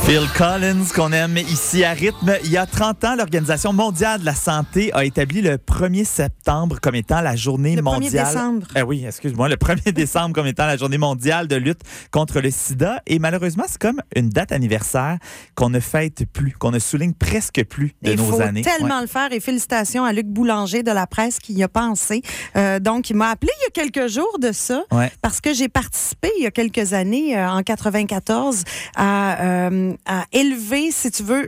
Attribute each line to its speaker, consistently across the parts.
Speaker 1: Phil Collins, qu'on aime ici à Rythme. Il y a 30 ans, l'Organisation mondiale de la santé a établi le 1er septembre comme étant la journée mondiale...
Speaker 2: Le 1er décembre.
Speaker 1: Oui, excuse-moi, le 1er décembre comme étant la journée mondiale de lutte contre le sida. Et malheureusement, c'est comme une date anniversaire qu'on ne fête plus, qu'on ne souligne presque plus de nos années.
Speaker 2: Il faut tellement le faire. Et félicitations à Luc Boulanger de la presse qui y a pensé. Donc, il m'a appelé il y a quelques jours de ça parce que j'ai participé il y a quelques années, en 94, à élever, si tu veux...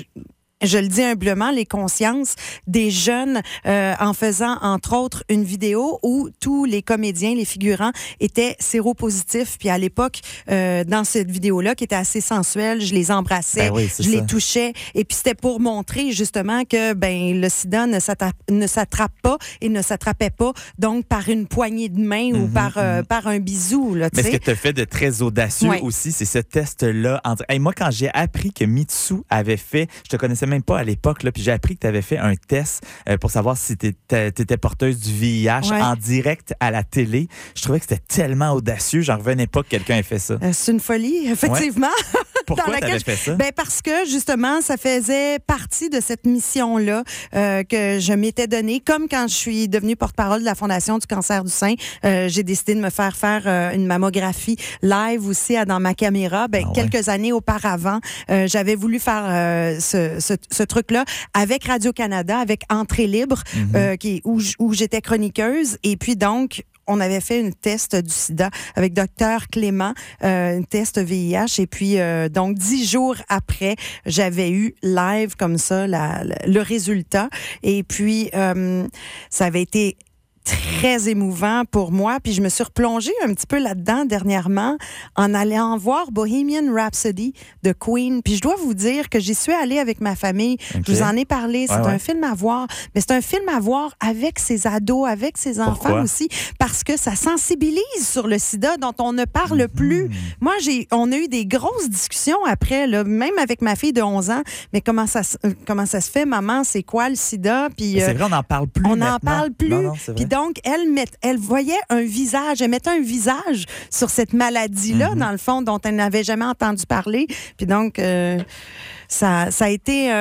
Speaker 2: Je le dis humblement, les consciences des jeunes en faisant, entre autres, une vidéo où tous les comédiens, les figurants étaient séropositifs. Puis à l'époque, dans cette vidéo-là, qui était assez sensuelle, je les embrassais, les touchais. Et puis c'était pour montrer justement que le sida ne s'attrape pas et ne s'attrapait pas, donc par une poignée de main ou par un bisou. Là,
Speaker 1: mais ce que tu as fait de très audacieux aussi, c'est ce test-là. Moi, quand j'ai appris que Mitsou avait fait, je te connaissais même pas à l'époque, là, puis j'ai appris que tu avais fait un test pour savoir si tu étais porteuse du VIH en direct à la télé. Je trouvais que c'était tellement audacieux, j'en revenais pas que quelqu'un ait fait ça.
Speaker 2: C'est une folie, effectivement.
Speaker 1: Ouais. Pourquoi tu avais fait ça?
Speaker 2: Parce que, justement, ça faisait partie de cette mission-là que je m'étais donnée. Comme quand je suis devenue porte-parole de la Fondation du cancer du sein, j'ai décidé de me faire une mammographie live aussi dans ma caméra. Quelques années auparavant, j'avais voulu faire ce truc-là avec Radio-Canada, avec Entrée libre, où j'étais chroniqueuse. Et puis donc, on avait fait un test du sida avec Dr Clément, un test VIH. Et puis, donc, 10 jours après, j'avais eu live comme ça le résultat. Et puis, ça avait été très émouvant pour moi. Puis je me suis replongée un petit peu là-dedans dernièrement en allant voir Bohemian Rhapsody de Queen. Puis je dois vous dire que j'y suis allée avec ma famille. Okay. Je vous en ai parlé. C'est un film à voir. Mais c'est un film à voir avec ses ados, avec ses enfants aussi, parce que ça sensibilise sur le sida dont on ne parle plus. Moi, on a eu des grosses discussions après, là, même avec ma fille de 11 ans. Mais comment ça se fait, maman? C'est quoi le sida? Puis,
Speaker 1: c'est vrai, on n'en parle plus
Speaker 2: On
Speaker 1: n'en
Speaker 2: parle plus.
Speaker 1: Non, puis
Speaker 2: donc, elle voyait un visage, elle mettait un visage sur cette maladie-là, dans le fond, dont elle n'avait jamais entendu parler. Puis donc, ça a été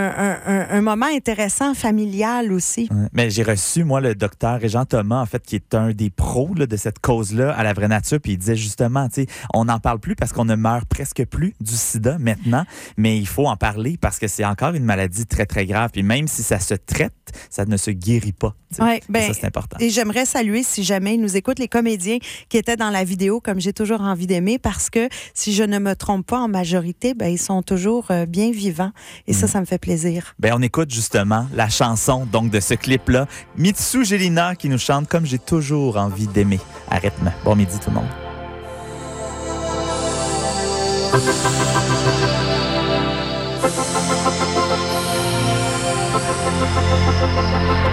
Speaker 2: un moment intéressant, familial aussi.
Speaker 1: Ouais. Mais j'ai reçu, moi, le docteur Régent Thomas, en fait, qui est un des pros de cette cause-là à la vraie nature, puis il disait justement, tu sais, on n'en parle plus parce qu'on ne meurt presque plus du sida maintenant, mais il faut en parler parce que c'est encore une maladie très, très grave. Puis même si ça se traite, ça ne se guérit pas. Ça, c'est important.
Speaker 2: Et j'aimerais saluer, si jamais ils nous écoutent, les comédiens qui étaient dans la vidéo, comme j'ai toujours envie d'aimer, parce que, si je ne me trompe pas, en majorité, ils sont toujours bien vivants. Et ça me fait plaisir.
Speaker 1: On écoute justement la chanson donc de ce clip-là. Mitsou Gélina qui nous chante « Comme j'ai toujours envie d'aimer » à Rythme. Bon midi tout le monde.